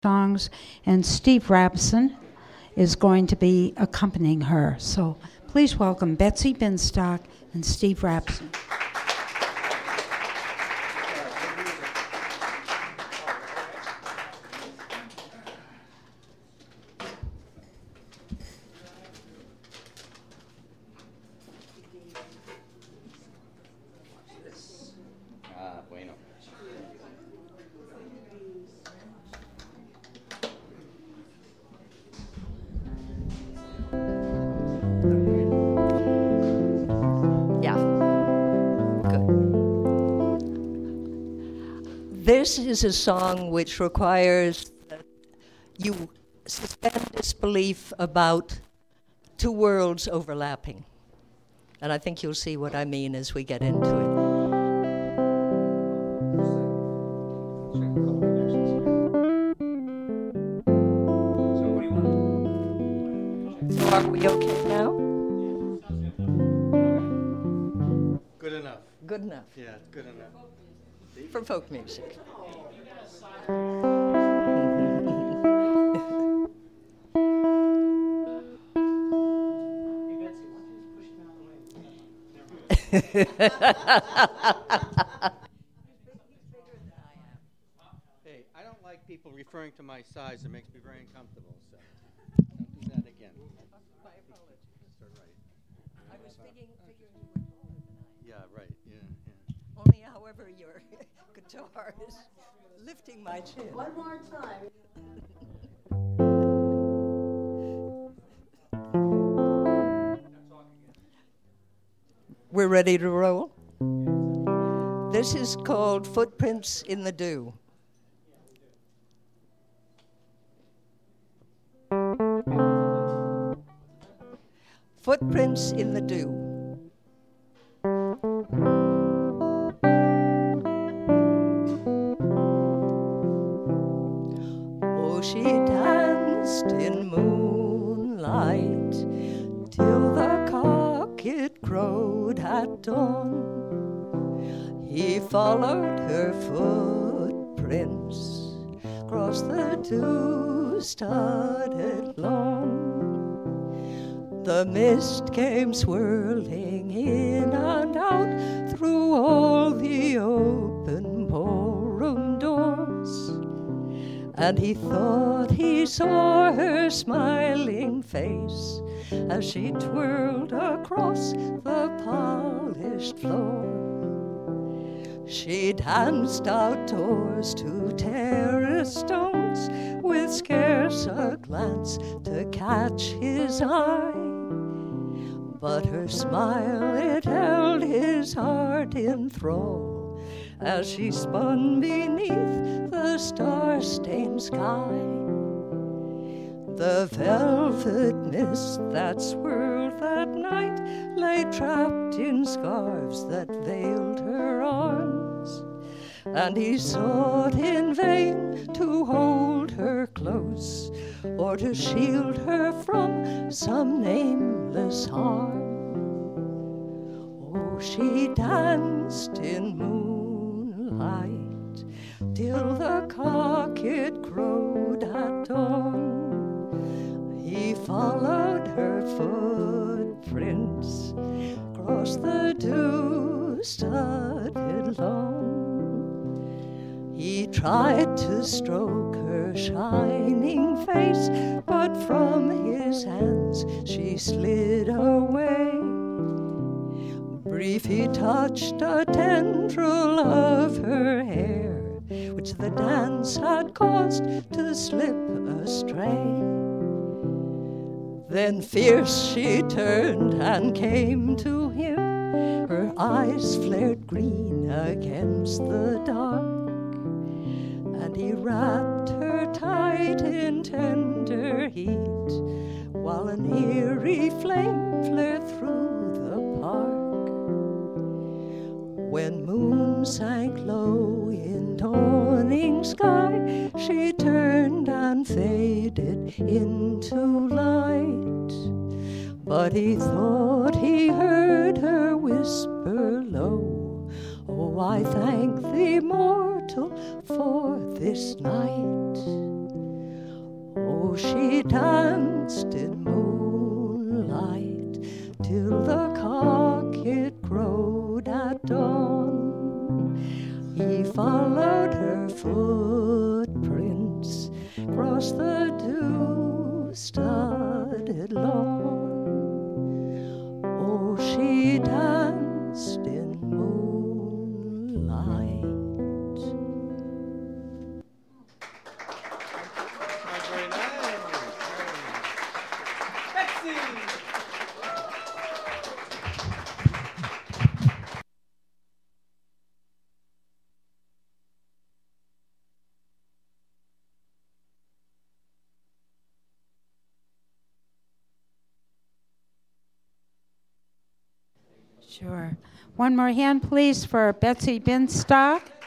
songs, and Steve Rabson is going to be accompanying her. So please welcome Betsy Binstock and Steve Rabson. This is a song which requires that you suspend disbelief about two worlds overlapping. And I think you'll see what I mean as we get into it. So are we okay now? Good enough. Good enough. Yeah, good enough. For folk music. Hey, I don't like people referring to my size. It makes me very uncomfortable, so don't do that again. My apologies. That's all right. I was figuring you were taller than I am. Yeah, right. Yeah. Only, however, your guitar is lifting my chin. One more time. We're ready to roll. This is called Footprints in the Dew. Footprints in the Dew. Oh, she danced in moonlight till the cock it crowed at dawn. He followed her footprints across the dew-studded lawn. The mist came swirling in and out through all the open ballroom doors, and he thought he saw her smiling face as she twirled across the polished floor. She danced outdoors to terrace stones with scarce a glance to catch his eye. But her smile, it held his heart in thrall as she spun beneath the star-stained sky. The velvet mist that swirled that night lay trapped in scarves that veiled her arms, and he sought in vain to hold her close or to shield her from some nameless harm. Oh, she danced in moonlight till the cock it crowed at dawn. He followed her footprints across the dew-studded lawn. He tried to stroke her shining face, but from his hands she slid away. Brief he touched a tendril of her hair, which the dance had caused to slip astray. Then fierce she turned and came to him, her eyes flared green against the dark, and he wrapped her tight in tender heat, while an eerie flame flared through the park. When moon sank low in dawning sky, she turned and faded into light. But he thought he heard her whisper low, "Oh, I thank thee, mortal, for this night." Oh, she danced in moonlight till the cock it crowed at dawn. He followed her footprints across the dew-studded lawn. Oh, she danced in moonlight. Very nice. Betsy! Sure. One more hand, please, for Betsy Binstock.